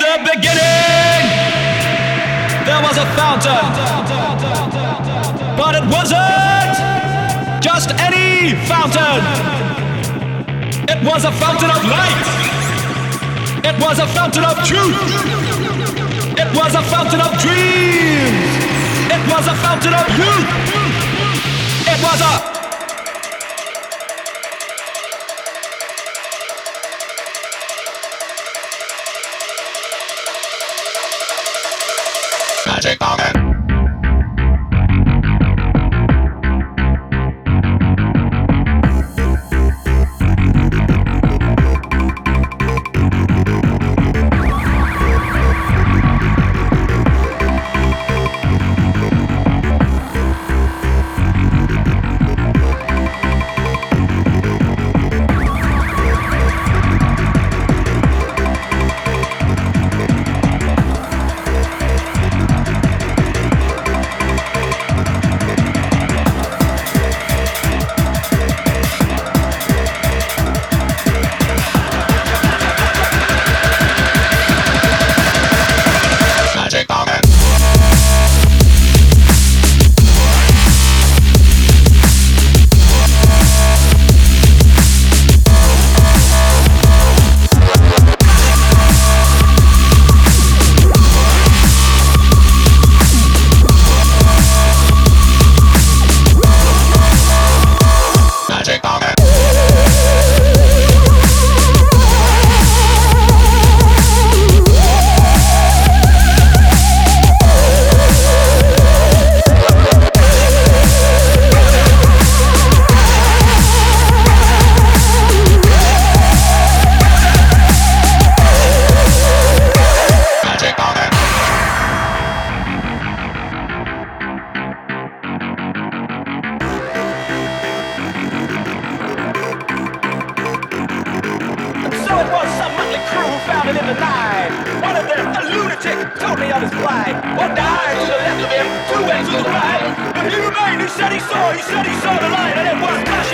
the beginning, there was a fountain, but it wasn't just any fountain. It was a fountain of light. It was a fountain of truth. It was a fountain of dreams. It was a fountain of youth. It was a magic moment. One died to the left of him, two went to the right. But he remained, he said he saw the light, and it was flashing.